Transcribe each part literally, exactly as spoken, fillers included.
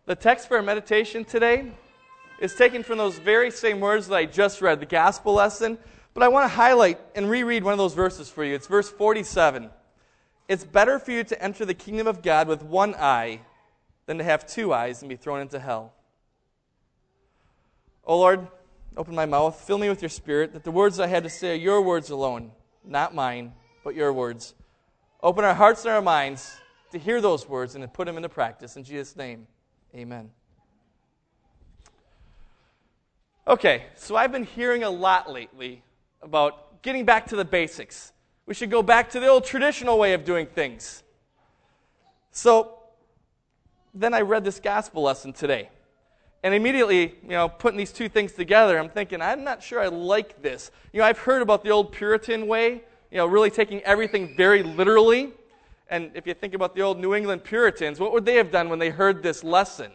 The text for our meditation today is taken from those very same words that I just read, the gospel lesson, but I want to highlight and reread one of those verses for you. It's verse forty-seven. It's better for you to enter the kingdom of God with one eye than to have two eyes and be thrown into hell. O Lord, open my mouth, fill me with your Spirit, that the words I had to say are your words alone, not mine, but your words. Open our hearts and our minds to hear those words and to put them into practice. In Jesus' name, amen. Okay, so I've been hearing a lot lately about getting back to the basics. We should go back to the old traditional way of doing things. So then I read this gospel lesson today. And immediately, you know, putting these two things together, I'm thinking, I'm not sure I like this. You know, I've heard about the old Puritan way, you know, really taking everything very literally. And if you think about the old New England Puritans, what would they have done when they heard this lesson?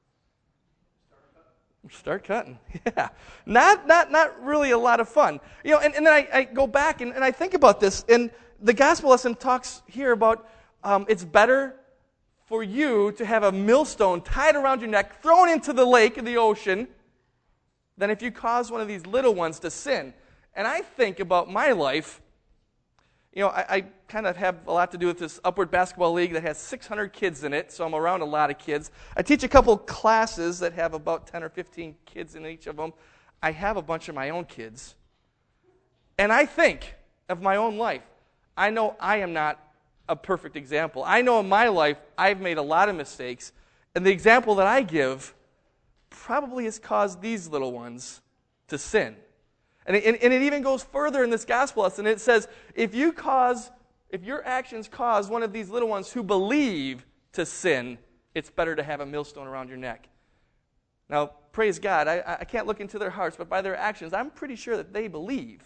Start cutting. Yeah. Not not not really a lot of fun. You know, and, and then I, I go back and, and I think about this, and the gospel lesson talks here about um, it's better for you to have a millstone tied around your neck, thrown into the lake or the ocean, than if you cause one of these little ones to sin. And I think about my life. You know, I, I kind of have a lot to do with this Upward Basketball League that has six hundred kids in it, so I'm around a lot of kids. I teach a couple classes that have about ten or fifteen kids in each of them. I have a bunch of my own kids. And I think of my own life. I know I am not a perfect example. I know in my life I've made a lot of mistakes, and the example that I give probably has caused these little ones to sin. And it, and it even goes further in this gospel lesson. It says, if you cause, if your actions cause one of these little ones who believe to sin, it's better to have a millstone around your neck. Now, praise God, I, I can't look into their hearts, but by their actions, I'm pretty sure that they believe.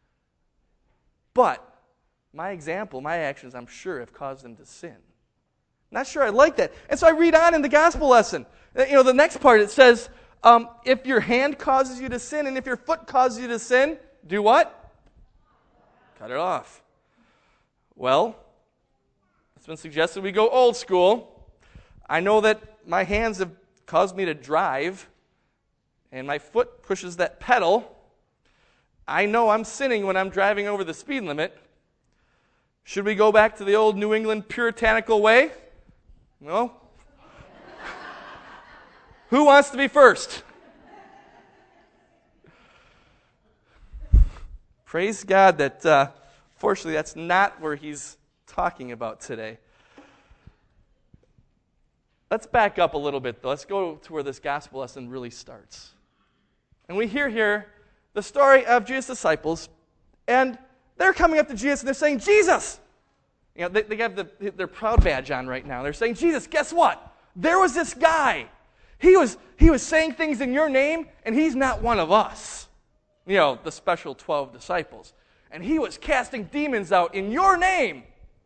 But my example, my actions, I'm sure have caused them to sin. Not sure I like that. And so I read on in the gospel lesson. You know, the next part, it says, Um, if your hand causes you to sin and if your foot causes you to sin, do what? Cut it off. Well, it's been suggested we go old school. I know that my hands have caused me to drive, and my foot pushes that pedal. I know I'm sinning when I'm driving over the speed limit. Should we go back to the old New England puritanical way? No. Who wants to be first? Praise God that, uh, fortunately, that's not where he's talking about today. Let's back up a little bit, though. Let's go to where this gospel lesson really starts. And we hear here the story of Jesus' disciples, and they're coming up to Jesus, and they're saying, Jesus! You know, they, they have the, their proud badge on right now. They're saying, Jesus, guess what? There was this guy. He was he was saying things in your name, and he's not one of us. You know, the special twelve disciples. And he was casting demons out in your name.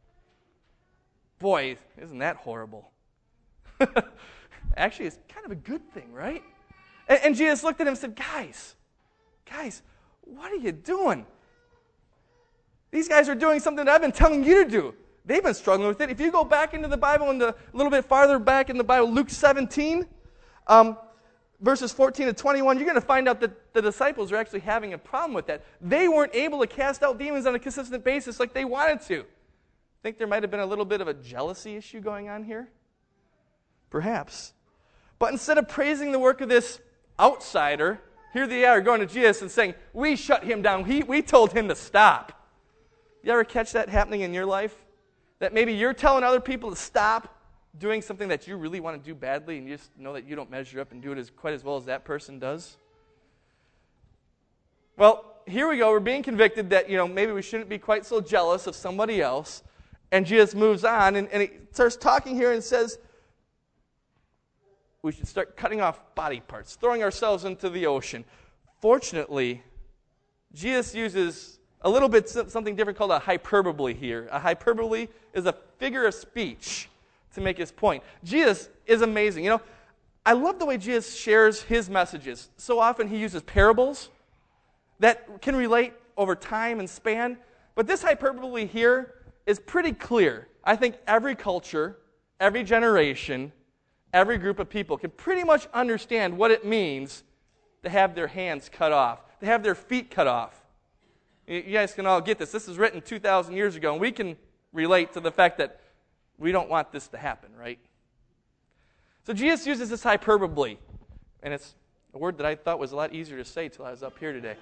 Boy, isn't that horrible? Actually, it's kind of a good thing, right? And, and Jesus looked at him and said, guys, guys, what are you doing? These guys are doing something that I've been telling you to do. They've been struggling with it. If you go back into the Bible, and a little bit farther back in the Bible, Luke seventeen, Um, verses fourteen to twenty-one, you're going to find out that the disciples are actually having a problem with that. They weren't able to cast out demons on a consistent basis like they wanted to. Think there might have been a little bit of a jealousy issue going on here? Perhaps. But instead of praising the work of this outsider, here they are going to Jesus and saying, we shut him down. He, we told him to stop. You ever catch that happening in your life? That maybe you're telling other people to stop doing something that you really want to do badly, and you just know that you don't measure up and do it as quite as well as that person does? Well, here we go. We're being convicted that, you know, maybe we shouldn't be quite so jealous of somebody else. And Jesus moves on, and, and he starts talking here and says we should start cutting off body parts, throwing ourselves into the ocean. Fortunately, Jesus uses a little bit something different called a hyperbole here. A hyperbole is a figure of speech to make his point. Jesus is amazing. You know, I love the way Jesus shares his messages. So often he uses parables that can relate over time and span. But this hyperbole here is pretty clear. I think every culture, every generation, every group of people can pretty much understand what it means to have their hands cut off, to have their feet cut off. You guys can all get this. This was written two thousand years ago, and we can relate to the fact that we don't want this to happen, right? So Jesus uses this hyperbole, and it's a word that I thought was a lot easier to say till I was up here today.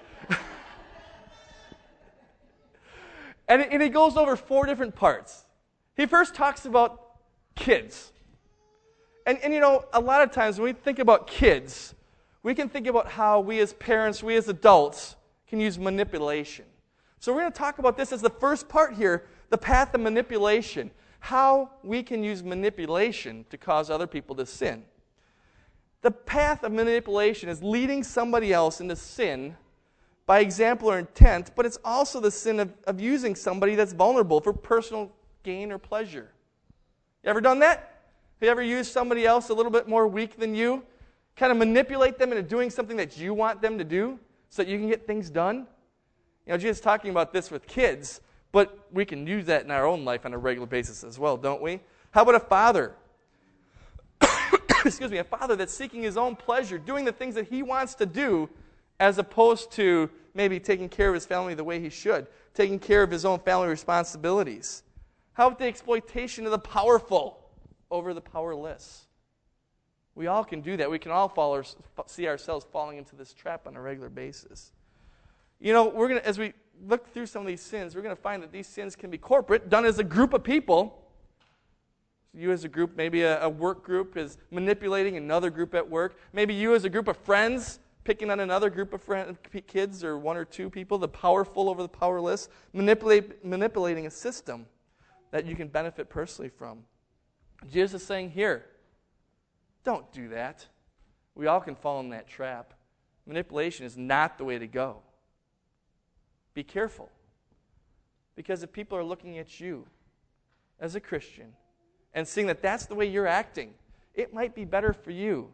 and, and he goes over four different parts. He first talks about kids. And, and you know, a lot of times when we think about kids, we can think about how we as parents, we as adults, can use manipulation. So we're going to talk about this as the first part here, the path of manipulation. How we can use manipulation to cause other people to sin. The path of manipulation is leading somebody else into sin by example or intent, but it's also the sin of, of using somebody that's vulnerable for personal gain or pleasure. You ever done that? Have you ever used somebody else a little bit more weak than you? Kind of manipulate them into doing something that you want them to do so that you can get things done? You know, Jesus is talking about this with kids, but we can use that in our own life on a regular basis as well, don't we? How about a father? Excuse me, a father that's seeking his own pleasure, doing the things that he wants to do, as opposed to maybe taking care of his family the way he should, taking care of his own family responsibilities. How about the exploitation of the powerful over the powerless? We all can do that. We can all fall or see ourselves falling into this trap on a regular basis. You know, we're going to, as we look through some of these sins, we're going to find that these sins can be corporate, done as a group of people. You as a group, maybe a, a work group is manipulating another group at work. Maybe you as a group of friends picking on another group of friend, kids or one or two people, the powerful over the powerless, manipulate, manipulating a system that you can benefit personally from. Jesus is saying here, don't do that. We all can fall in that trap. Manipulation is not the way to go. Be careful. Because if people are looking at you as a Christian and seeing that that's the way you're acting, it might be better for you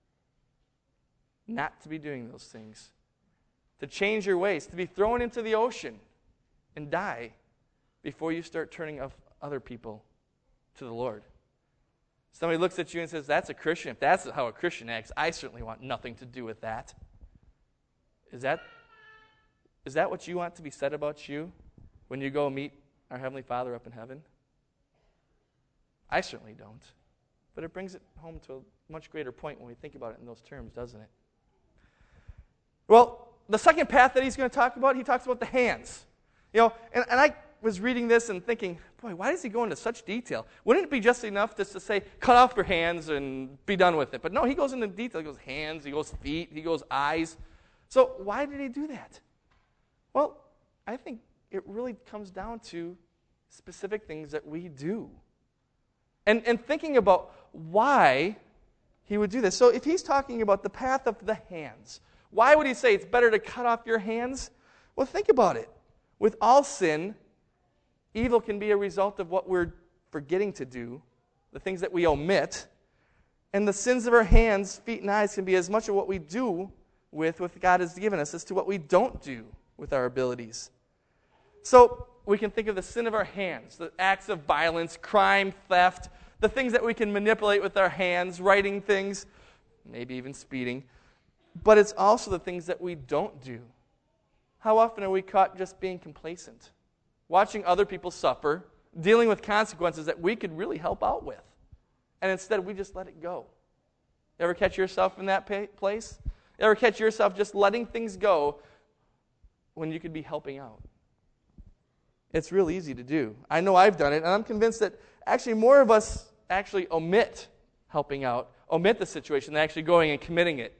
not to be doing those things, to change your ways, to be thrown into the ocean and die before you start turning other people to the Lord. Somebody looks at you and says, that's a Christian. If that's how a Christian acts, I certainly want nothing to do with that. Is that, is that what you want to be said about you when you go meet our Heavenly Father up in heaven? I certainly don't. But it brings it home to a much greater point when we think about it in those terms, doesn't it? Well, the second path that he's going to talk about, he talks about the hands. You know, and, and I was reading this and thinking, boy, why does he go into such detail? Wouldn't it be just enough just to say, cut off your hands and be done with it? But no, he goes into detail. He goes hands, he goes feet, he goes eyes. So why did he do that? Well, I think it really comes down to specific things that we do. And, and thinking about why he would do this. So if he's talking about the path of the hands, why would he say it's better to cut off your hands? Well, think about it. With all sin, evil can be a result of what we're forgetting to do, the things that we omit. And the sins of our hands, feet, and eyes can be as much of what we do with what God has given us as to what we don't do with our abilities. So we can think of the sin of our hands, the acts of violence, crime, theft, the things that we can manipulate with our hands, writing things, maybe even speeding. But it's also the things that we don't do. How often are we caught just being complacent, watching other people suffer, dealing with consequences that we could really help out with, and instead we just let it go? You ever catch yourself in that place? You ever catch yourself just letting things go when you could be helping out? It's real easy to do. I know I've done it, and I'm convinced that actually more of us actually omit helping out, omit the situation, than actually going and committing it.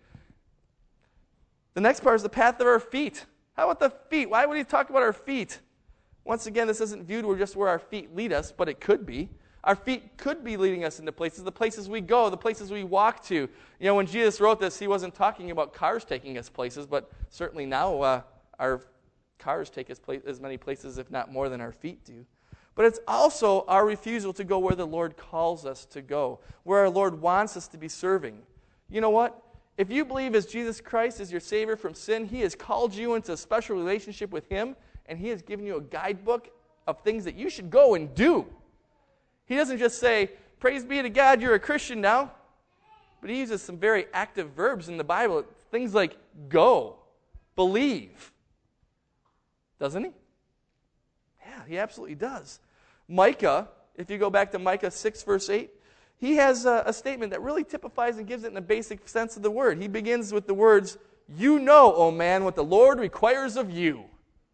The next part is the path of our feet. How about the feet? Why would he talk about our feet? Once again, this isn't viewed where just where our feet lead us, but it could be. Our feet could be leading us into places, the places we go, the places we walk to. You know, when Jesus wrote this, he wasn't talking about cars taking us places, but certainly now uh, our cars take us place, as many places, if not more, than our feet do. But it's also our refusal to go where the Lord calls us to go, where our Lord wants us to be serving. You know what? If you believe as Jesus Christ is your Savior from sin, He has called you into a special relationship with Him, and He has given you a guidebook of things that you should go and do. He doesn't just say, praise be to God, you're a Christian now. but he uses some very active verbs in the Bible. Things like go, believe. Doesn't he? Yeah, he absolutely does. Micah, if you go back to Micah six, verse eight, he has a, a statement that really typifies and gives it in the basic sense of the word. He begins with the words, "You know, O man, what the Lord requires of you."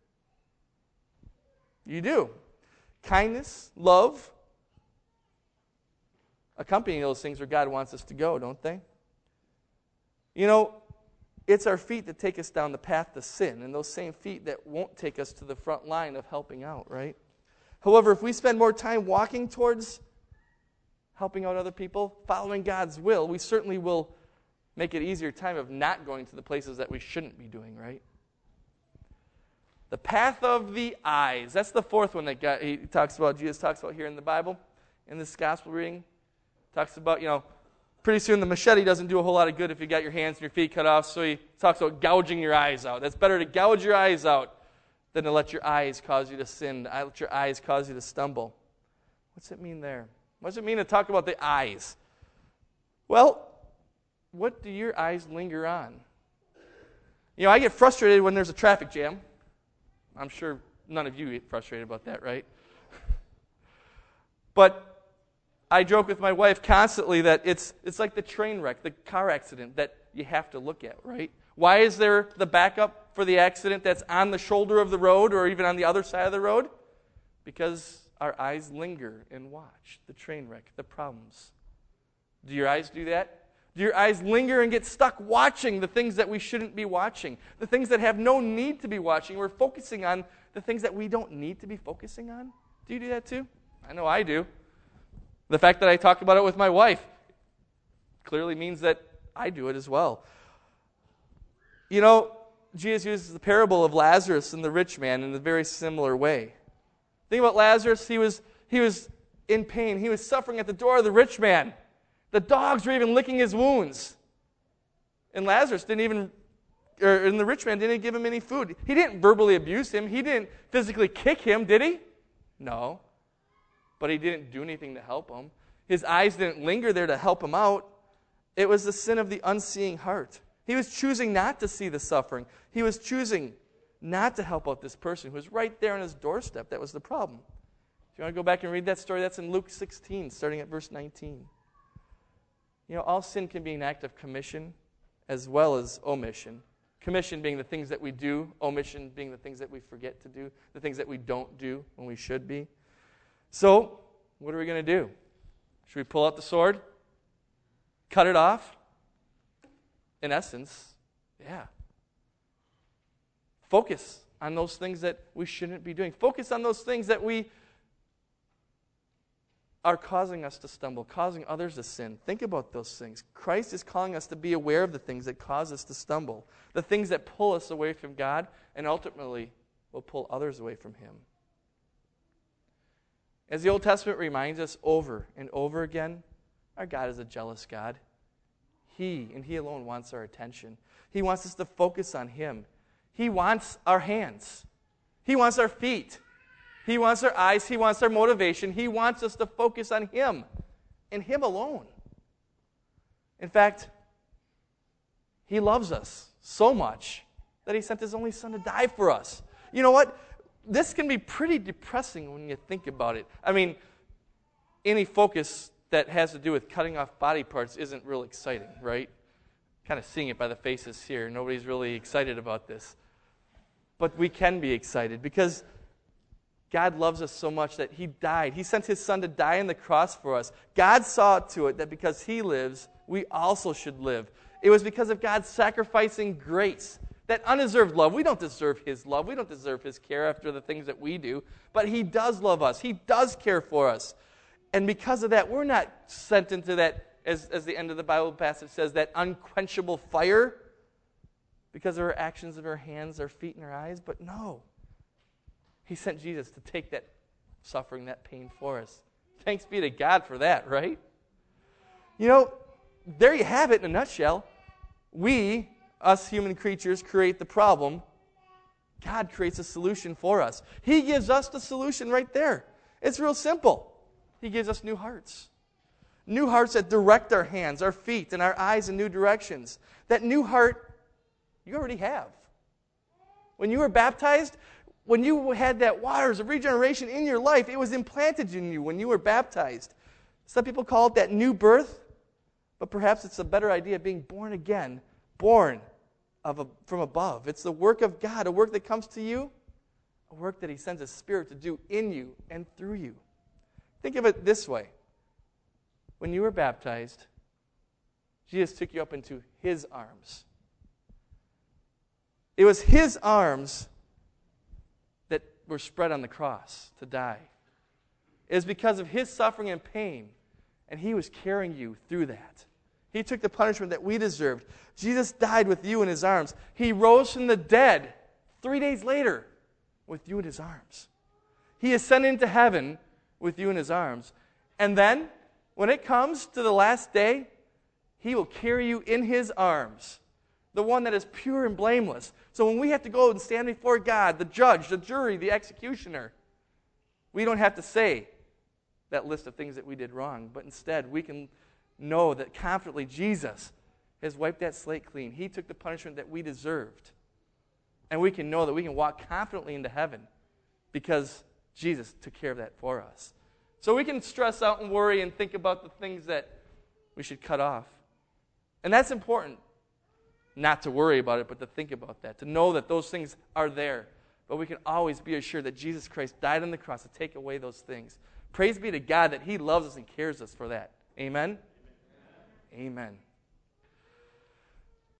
You do. Kindness, love, accompanying those things where God wants us to go, don't they? You know, it's our feet that take us down the path to sin, and those same feet that won't take us to the front line of helping out, right? However, if we spend more time walking towards helping out other people, following God's will, we certainly will make it easier time of not going to the places that we shouldn't be doing, right? The path of the eyes. That's the fourth one that God, he talks about, Jesus talks about here in the Bible, in this gospel reading. Talks about, you know, pretty soon the machete doesn't do a whole lot of good if you got your hands and your feet cut off, so he talks about gouging your eyes out. That's better to gouge your eyes out than to let your eyes cause you to sin, to let your eyes cause you to stumble. What's it mean there? What does it mean to talk about the eyes? Well, what do your eyes linger on? You know, I get frustrated when there's a traffic jam. I'm sure none of you get frustrated about that, right? But I joke with my wife constantly that it's it's like the train wreck, the car accident that you have to look at, right? Why is there the backup for the accident that's on the shoulder of the road or even on the other side of the road? Because our eyes linger and watch the train wreck, the problems. Do your eyes do that? Do your eyes linger and get stuck watching the things that we shouldn't be watching? The things that have no need to be watching. We're focusing on the things that we don't need to be focusing on. Do you do that too? I know I do. The fact that I talk about it with my wife clearly means that I do it as well. You know, Jesus uses the parable of Lazarus and the rich man in a very similar way. Think about Lazarus. He was, he was in pain. He was suffering at the door of the rich man. The dogs were even licking his wounds. And Lazarus didn't even, or and the rich man didn't give him any food. He didn't verbally abuse him. He didn't physically kick him, did he? No. But he didn't do anything to help him. His eyes didn't linger there to help him out. It was the sin of the unseeing heart. He was choosing not to see the suffering. He was choosing not to help out this person who was right there on his doorstep. That was the problem. If you want to go back and read that story, that's in Luke sixteen, starting at verse nineteen. You know, all sin can be an act of commission as well as omission. Commission being the things that we do, omission being the things that we forget to do, the things that we don't do when we should be. So, what are we going to do? Should we pull out the sword? Cut it off? In essence, yeah. Focus on those things that we shouldn't be doing. Focus on those things that we are causing us to stumble, causing others to sin. Think about those things. Christ is calling us to be aware of the things that cause us to stumble, the things that pull us away from God, and ultimately will pull others away from Him. As the Old Testament reminds us over and over again, our God is a jealous God. He, and He alone, wants our attention. He wants us to focus on Him. He wants our hands. He wants our feet. He wants our eyes. He wants our motivation. He wants us to focus on Him and Him alone. In fact, He loves us so much that He sent His only Son to die for us. You know what? This can be pretty depressing when you think about it. I mean, any focus that has to do with cutting off body parts isn't real exciting, right? Kind of seeing it by the faces here. Nobody's really excited about this. But we can be excited because God loves us so much that He died. He sent His Son to die on the cross for us. God saw to it that because He lives, we also should live. It was because of God's sacrificing grace, that undeserved love. We don't deserve His love. We don't deserve His care after the things that we do. But He does love us. He does care for us. And because of that, we're not sent into that, as, as the end of the Bible passage says, that unquenchable fire because of our actions of our hands, our feet, and our eyes. But no. He sent Jesus to take that suffering, that pain for us. Thanks be to God for that, right? You know, there you have it in a nutshell. We, us human creatures, create the problem. God creates a solution for us. He gives us the solution right there. It's real simple. He gives us new hearts. New hearts that direct our hands, our feet, and our eyes in new directions. That new heart, you already have. When you were baptized, when you had that waters of regeneration in your life, it was implanted in you when you were baptized. Some people call it that new birth, but perhaps it's a better idea of being born again, born of a, from above. It's the work of God, a work that comes to you, a work that He sends His Spirit to do in you and through you. Think of it this way. When you were baptized, Jesus took you up into His arms. It was His arms that were spread on the cross to die. It was because of His suffering and pain, and He was carrying you through that. He took the punishment that we deserved. Jesus died with you in His arms. He rose from the dead three days later with you in His arms. He ascended into heaven with you in His arms. And then, when it comes to the last day, He will carry you in His arms, the one that is pure and blameless. So when we have to go and stand before God, the judge, the jury, the executioner, we don't have to say that list of things that we did wrong, but instead we can know that confidently Jesus has wiped that slate clean. He took the punishment that we deserved. And we can know that we can walk confidently into heaven because Jesus took care of that for us. So we can stress out and worry and think about the things that we should cut off. And that's important, not to worry about it, but to think about that, to know that those things are there. But we can always be assured that Jesus Christ died on the cross to take away those things. Praise be to God that He loves us and cares us for that. Amen? Amen. Amen.